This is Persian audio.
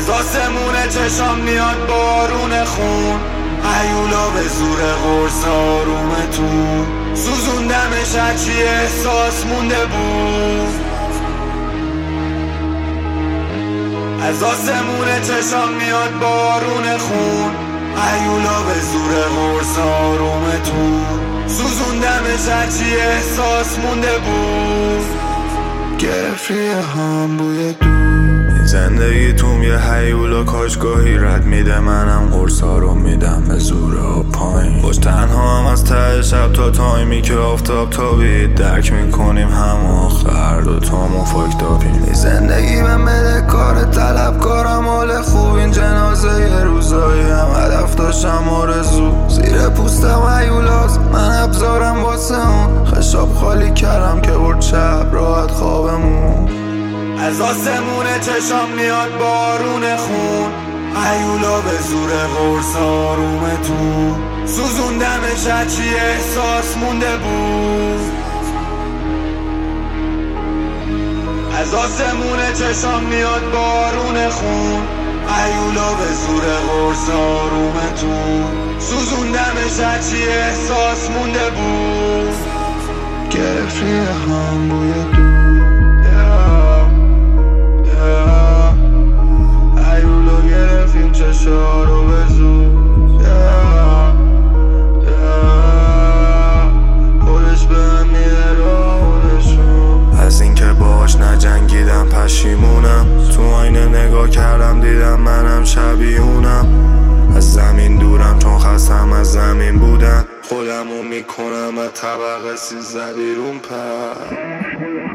از آسمون چشام میاد بارون خون، هیولا به زور قرص آرومتون، سوزوندمش هرچی احساس مونده بود. از آسمون چشام میاد بارون خون، هیولا به زور قرص آرومتون، سوزوندمش هرچی احساس مونده بود. گرفریه هم بوی دور، زندگیتون یه هیولا کاشگاهی رد میده، منم قرصا رو میدم به زور و پایین. باش تنها هم از ته شب تا تایمی که آفتاب تابید، درک میکنیم هم آخر دوتامون فاکتابیم. زندگی من بده کار طلبکارم، حال خوب این جنازه یه روزایی هم هدف داشتم آرزو، زیر پوستم هیولاست من ابزارم واسه اون، خشاب خالی کردم که برد شب راحت خوابمون. از آسمون چشام میاد بارون خون، هیولا به زور قرص آرومتون، سوزوندمش هرچی احساس مونده بود. از آسمون چشام میاد بارون خون، هیولا به زور قرص آرومتون، سوزوندمش هرچی احساس مونده بود. گرفتی هم بوی دور، هیولا گرفتیم چشا رو به زور، خودش به من میده راهشون. از اینکه باش نجنگیدم پشیمونم، تو آینه نگاه کردم دیدم منم شبیهونم. از زمین دورم چون خستم از زمین بودن، خودمو میکنم از طبقه 13 بیرون پر.